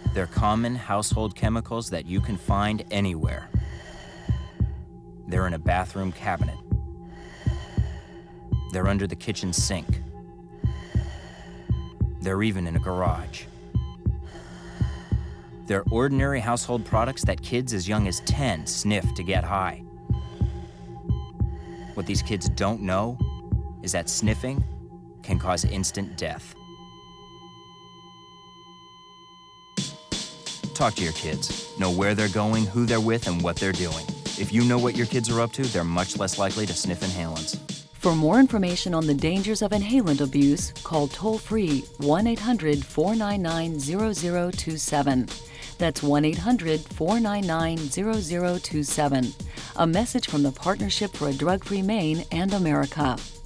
They're common household chemicals that you can find anywhere. They're in a bathroom cabinet. They're under the kitchen sink. They're even in a garage. They're ordinary household products that kids as young as 10 sniff to get high. What these kids don't know is that sniffing can cause instant death. Talk to your kids. Know where they're going, who they're with, and what they're doing. If you know what your kids are up to, they're much less likely to sniff inhalants. For more information on the dangers of inhalant abuse, call toll-free 1-800-499-0027. That's 1-800-499-0027. A message from the Partnership for a Drug-Free Maine and America.